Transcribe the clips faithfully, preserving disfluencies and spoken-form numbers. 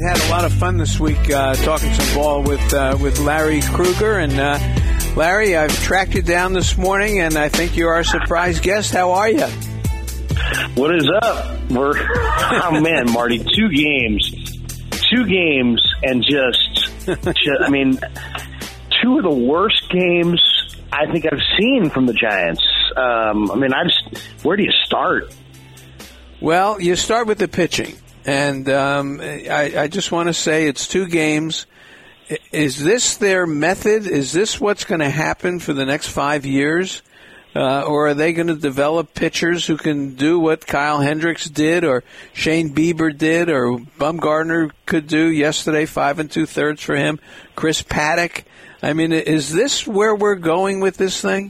had a lot of fun this week uh, talking some ball with uh, with Larry Krueger. And uh, Larry, I've tracked you down this morning, and I think you are a surprise guest. How are you? What is up? We're oh man, Marty, two games, two games, and just, just I mean, two of the worst games I think I've seen from the Giants. Um, I mean, I just where do you start? Well, you start with the pitching. And um, I, I just want to say it's two games. Is this their method? Is this what's going to happen for the next five years? Uh, or are they going to develop pitchers who can do what Kyle Hendricks did or Shane Bieber did or Bumgarner could do yesterday, five and two-thirds for him, Chris Paddock? I mean, is this where we're going with this thing?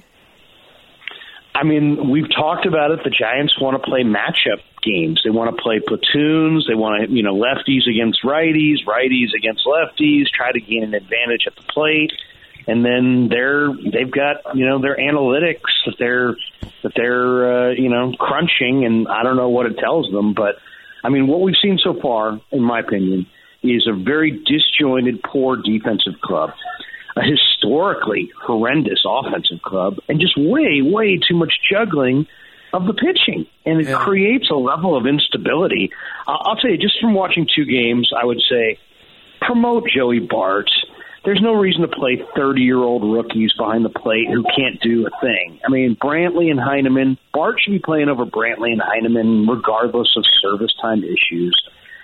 I mean, we've talked about it. The Giants want to play matchup games. They want to play platoons. They want to, you know, lefties against righties, righties against lefties, try to gain an advantage at the plate. And then they're, they've got, you know, their analytics that they're, that they're, uh, you know, crunching, and I don't know what it tells them. But, I mean, what we've seen so far, in my opinion, is a very disjointed, poor defensive club. A historically horrendous offensive club, and just way, way too much juggling of the pitching. And it yeah. creates a level of instability. Uh, I'll tell you, just from watching two games, I would say promote Joey Bart. There's no reason to play thirty-year-old rookies behind the plate who can't do a thing. I mean, Brantley and Heineman, Bart should be playing over Brantley and Heineman regardless of service time issues.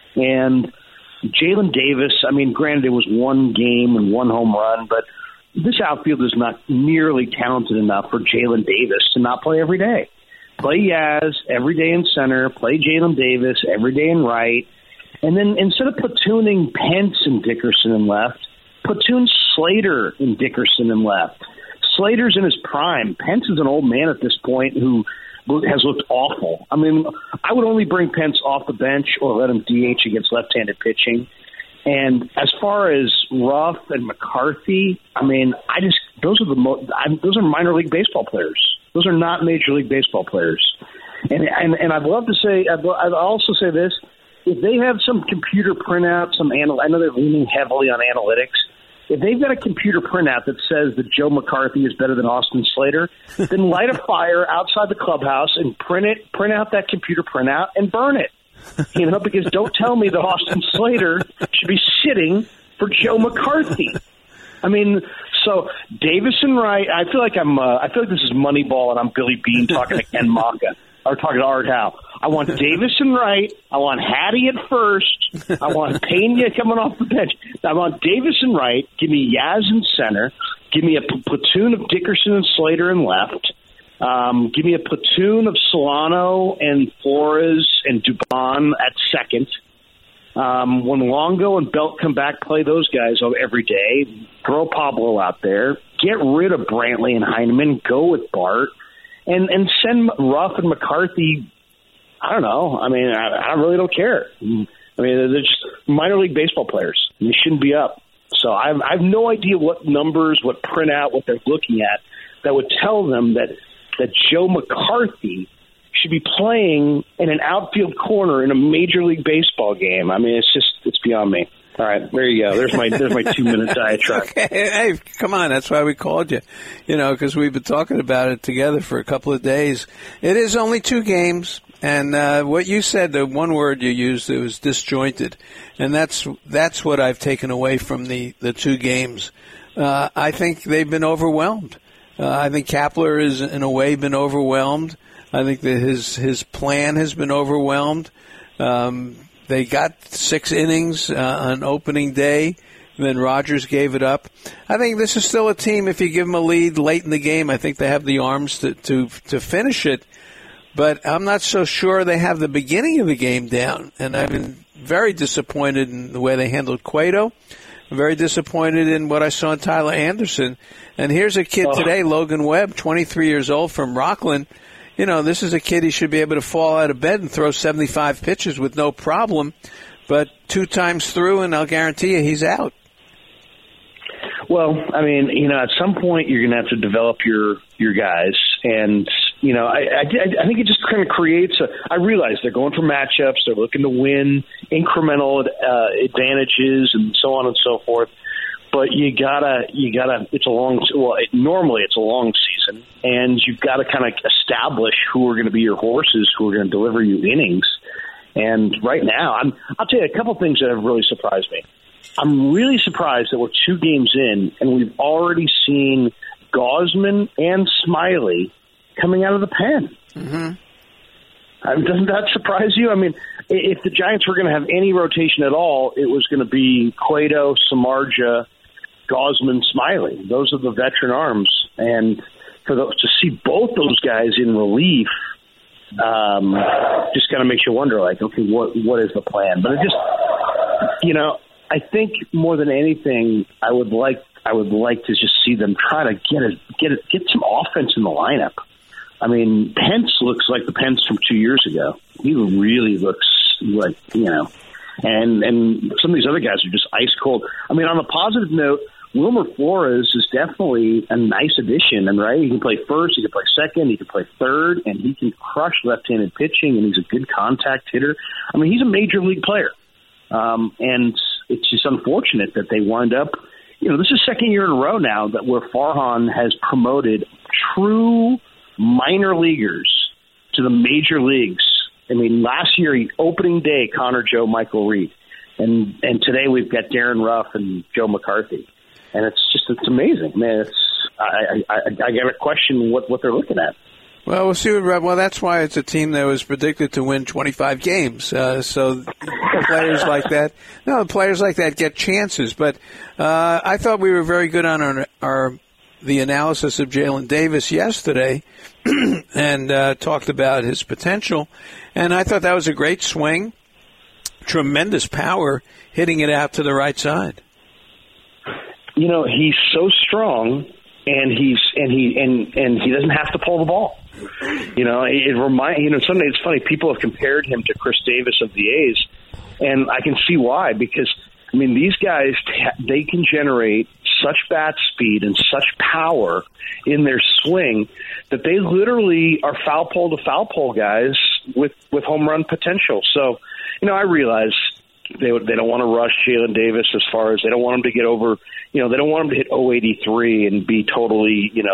And Jalen Davis, I mean, granted it was one game and one home run, but this outfield is not nearly talented enough for Jalen Davis to not play every day. Play Yaz every day in center, play Jalen Davis every day in right, and then instead of platooning Pence and Dickerson in left, platoon Slater and Dickerson in left. Slater's in his prime. Pence is an old man at this point who has looked awful. I mean, I would only bring Pence off the bench or let him D H against left-handed pitching. And as far as Ruff and McCarthy, I mean, I just those are the mo- I, those are minor league baseball players. Those are not major league baseball players. And and, and I'd love to say I'd, I'd also say this: if they have some computer printout, some anal- I know they're leaning heavily on analytics. If they've got a computer printout that says that Joe McCarthy is better than Austin Slater, then light a fire outside the clubhouse and print it, print out that computer printout and burn it. You know, because don't tell me that Austin Slater should be sitting for Joe McCarthy. I mean, so Davis and Wright. I feel like I'm. Uh, I feel like this is Moneyball, and I'm Billy Bean talking to Ken Maka or talking to Art Howe. I want Davis and Wright. I want Hattie at first. I want Pena coming off the bench. I want Davis and Wright. Give me Yaz in center. Give me a p- platoon of Dickerson and Slater in left. Um, give me a platoon of Solano and Flores and Dubon at second. Um, when Longo and Belt come back, play those guys every day. Throw Pablo out there. Get rid of Brantley and Heineman. Go with Bart. And and send Ruff and McCarthy. I don't know. I mean, I, I really don't care. I mean, they're just minor league baseball players. They shouldn't be up. So I have, I have no idea what numbers, what printout, what they're looking at that would tell them that that Joe McCarthy should be playing in an outfield corner in a Major League Baseball game. I mean, it's just it's beyond me. All right, there you go. There's my there's my two minute diatribe. Okay. Hey, come on, that's why we called you. You know, because we've been talking about it together for a couple of days. It is only two games, and uh, what you said, the one word you used, it was disjointed, and that's that's what I've taken away from the the two games. Uh, I think they've been overwhelmed. Uh, I think Kapler has, in a way, been overwhelmed. I think that his his plan has been overwhelmed. Um, They got six innings uh, on opening day. Then Rogers gave it up. I think this is still a team, if you give them a lead late in the game, I think they have the arms to, to, to finish it. But I'm not so sure they have the beginning of the game down. And I've been very disappointed in the way they handled Cueto. I'm very disappointed in what I saw in Tyler Anderson. And here's a kid today, Logan Webb, twenty-three years old from Rockland. You know, this is a kid, he should be able to fall out of bed and throw seventy-five pitches with no problem. But two times through, and I'll guarantee you he's out. Well, I mean, you know, at some point you're going to have to develop your, your guys. And you know, I, I, I think it just kind of creates a. I realize they're going for matchups. They're looking to win incremental uh, advantages and so on and so forth. But you gotta, you gotta. It's a long. Well, it, normally it's a long season, and you've got to kind of establish who are going to be your horses, who are going to deliver you innings. And right now, I'm. I'll tell you a couple things that have really surprised me. I'm really surprised that we're two games in, and we've already seen Gausman and Smiley coming out of the pen. Mm-hmm. I mean, doesn't that surprise you? I mean, if the Giants were going to have any rotation at all, it was going to be Cueto, Samardzija, Gausman, Smiley. Those are the veteran arms. And for the, to see both those guys in relief um, just kind of makes you wonder, like, okay, what what is the plan? But it just, you know, I think more than anything, I would like I would like to just see them try to get a, get a, get some offense in the lineup. I mean, Pence looks like the Pence from two years ago. He really looks like, you know, and and some of these other guys are just ice cold. I mean, on a positive note, Wilmer Flores is definitely a nice addition. And right, he can play first, he can play second, he can play third, and he can crush left-handed pitching. And he's a good contact hitter. I mean, he's a major league player, um, and it's just unfortunate that they wind up. You know, this is second year in a row now that where Farhan has promoted true minor leaguers to the major leagues. I mean, last year, opening day, Connor Joe, Michael Reed. And and today we've got Darren Ruff and Joe McCarthy. And it's just, it's amazing. Man, it's, I, I, I, I got to question what, what they're looking at. Well, we'll see what, well, that's why it's a team that was predicted to win twenty-five games. Uh, so players like that, no, players like that get chances. But uh, I thought we were very good on our, our the analysis of Jalen Davis yesterday and uh, talked about his potential. And I thought that was a great swing, tremendous power, hitting it out to the right side. You know, he's so strong, and he's and he and, and he doesn't have to pull the ball. You know, it, it remind you know. Something it's funny. People have compared him to Chris Davis of the A's, and I can see why. Because I mean, these guys, they can generate such bat speed and such power in their swing that they literally are foul pole to foul pole guys with with home run potential. So, you know, I realize they they don't want to rush Jalen Davis as far as they don't want him to get over. You know, they don't want him to hit oh eighty-three and be totally, you know,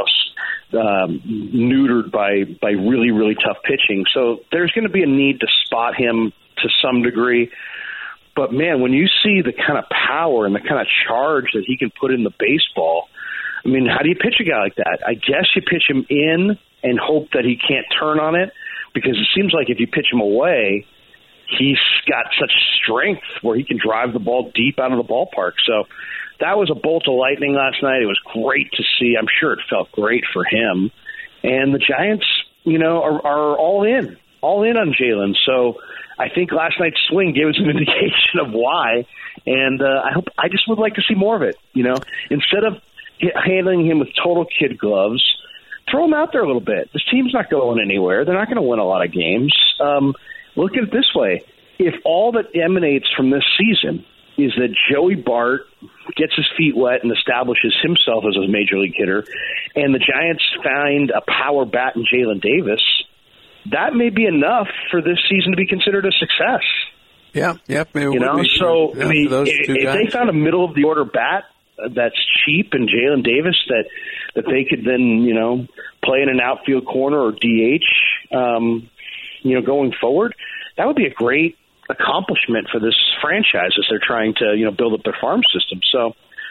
um, neutered by, by really, really tough pitching. So there's going to be a need to spot him to some degree. But, man, when you see the kind of power and the kind of charge that he can put in the baseball, I mean, how do you pitch a guy like that? I guess you pitch him in and hope that he can't turn on it, because it seems like if you pitch him away, he's got such strength where he can drive the ball deep out of the ballpark. So that was a bolt of lightning last night. It was great to see. I'm sure it felt great for him. And the Giants, you know, are, are all in, all in on Jalen. So I think last night's swing gave us an indication of why. And uh, I hope I just would like to see more of it. You know, instead of handling him with total kid gloves, throw him out there a little bit. This team's not going anywhere. They're not going to win a lot of games. Um, look at it this way. If all that emanates from this season is that Joey Bart gets his feet wet and establishes himself as a major league hitter, and the Giants find a power bat in Jalen Davis, that may be enough for this season to be considered a success. Yeah, yep. Yeah, you know, so yeah, I mean, if, if they found a middle of the order bat that's cheap in Jalen Davis that that they could then, you know, play in an outfield corner or D H, um, you know, going forward, that would be a great accomplishment for this franchise as they're trying to, you know, build up their farm system. So,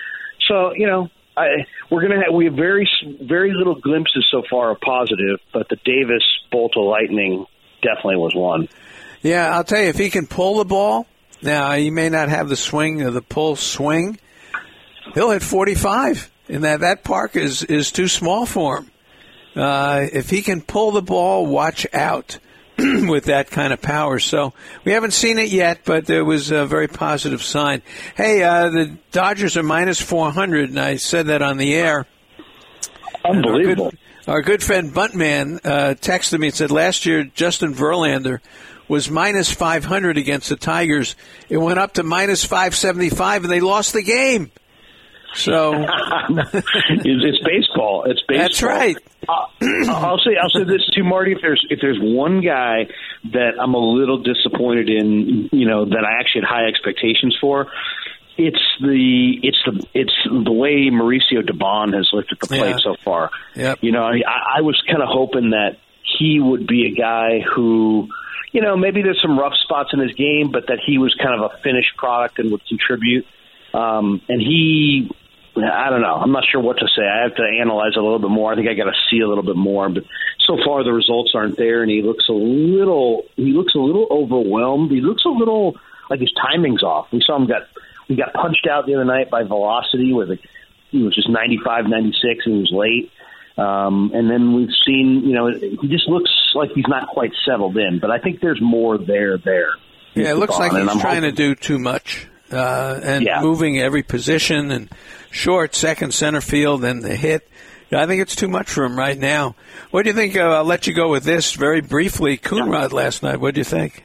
so you know, I, we're gonna have we have very very little glimpses so far of positive, but the Davis bolt of lightning definitely was one. Yeah, I'll tell you, if he can pull the ball, now he may not have the swing or the pull swing, he'll hit forty-five, and that that park is is too small for him. Uh, if he can pull the ball, watch out with that kind of power. So we haven't seen it yet, but there was a very positive sign. Hey, uh, the Dodgers are minus four hundred, and I said that on the air. Unbelievable. Our good, our good friend Buntman uh, texted me and said last year Justin Verlander was minus five hundred against the Tigers. It went up to minus five seventy-five, and they lost the game. So it's, it's baseball. It's baseball. That's right. Uh, I'll say I'll say this too, Marty. If there's if there's one guy that I'm a little disappointed in, you know, that I actually had high expectations for, it's the it's the it's the way Mauricio Dubon has looked at the plate yeah. so far. Yep. You know, I, I was kind of hoping that he would be a guy who, you know, maybe there's some rough spots in his game, but that he was kind of a finished product and would contribute. Um, and he. I don't know. I'm not sure what to say. I have to analyze it a little bit more. I think I got to see a little bit more. But so far, the results aren't there, and he looks a little. He looks a little overwhelmed. He looks a little like his timing's off. We saw him got we got punched out the other night by velocity, where the, he was just ninety-five, ninety-six, and he was late. Um, and then we've seen, you know, he just looks like he's not quite settled in. But I think there's more there. There. Yeah, it looks like he's I'm trying hoping. to do too much. Uh, and yeah. moving every position and short, second, center field, and the hit. I think it's too much for him right now. What do you think? Uh, I'll let you go with this very briefly. Coonrod last night, what do you think?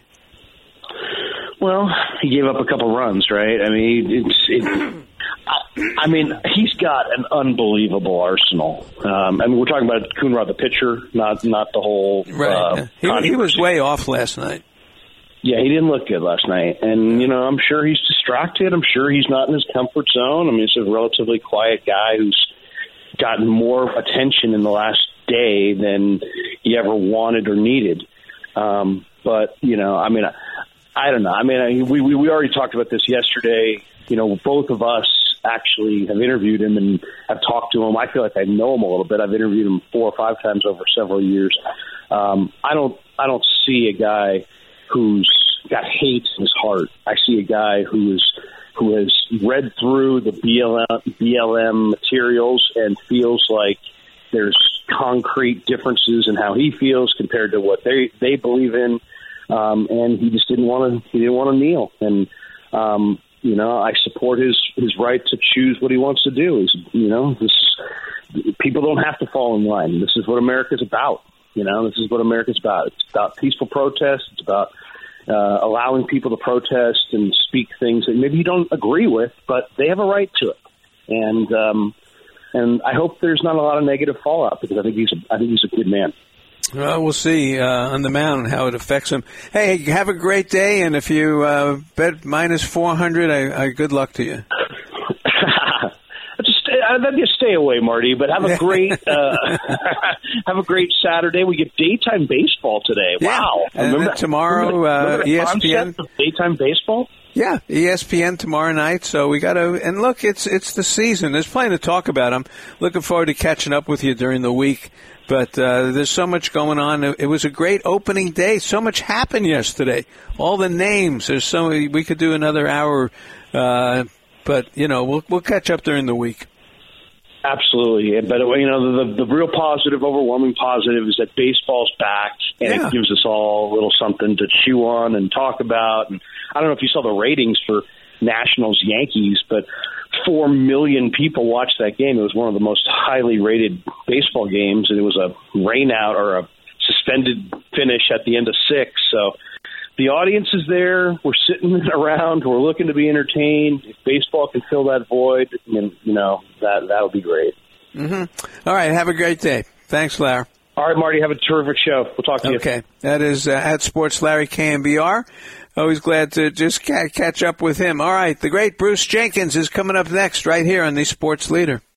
Well, he gave up a couple runs, right? I mean, it's. It, I, I mean, he's got an unbelievable arsenal. Um, I mean, we're talking about Coonrod, the pitcher, not not the whole. Right. Uh, he, he was way off last night. Yeah, he didn't look good last night. And, you know, I'm sure he's distracted. I'm sure he's not in his comfort zone. I mean, he's a relatively quiet guy who's gotten more attention in the last day than he ever wanted or needed. Um, but, you know, I mean, I, I don't know. I mean, I, we, we we already talked about this yesterday. You know, both of us actually have interviewed him and have talked to him. I feel like I know him a little bit. I've interviewed him four or five times over several years. Um, I don't I don't see a guy who's got hate in his heart. I see a guy who is who has read through the B L M, B L M materials and feels like there's concrete differences in how he feels compared to what they they believe in, um, and he just didn't want to he didn't want to kneel. And um, you know, I support his his right to choose what he wants to do. He's, you know, this people don't have to fall in line. This is what America's about. You know, this is what America's about. It's about peaceful protest. It's about uh, allowing people to protest and speak things that maybe you don't agree with, but they have a right to it. And um, and I hope there's not a lot of negative fallout because I think he's a, I think he's a good man. Well, we'll see uh, on the mound how it affects him. Hey, have a great day, and if you uh, bet minus four hundred, I, I good luck to you. Then just stay away, Marty. But have a great uh, have a great Saturday. We get daytime baseball today. Yeah. Wow! And remember, tomorrow, remember, uh, remember E S P N of daytime baseball. Yeah, E S P N tomorrow night. So we got to and look, it's it's the season. There's plenty to talk about. I'm looking forward to catching up with you during the week. But uh, there's so much going on. It was a great opening day. So much happened yesterday. All the names. There's so we could do another hour. Uh, but you know, we'll we'll catch up during the week. Absolutely. But, you know, the, the real positive, overwhelming positive is that baseball's back, and yeah. it gives us all a little something to chew on and talk about. And I don't know if you saw the ratings for Nationals-Yankees, but four million people watched that game. It was one of the most highly rated baseball games, and it was a rainout or a suspended finish at the end of six. So the audience is there. We're sitting around. We're looking to be entertained. If baseball can fill that void, you know, that that would be great. Mm-hmm. All right. Have a great day. Thanks, Larry. All right, Marty. Have a terrific show. We'll talk to okay. you. Okay. That is uh, at Sports Larry K M B R. Always glad to just ca- catch up with him. All right. The great Bruce Jenkins is coming up next right here on the Sports Leader.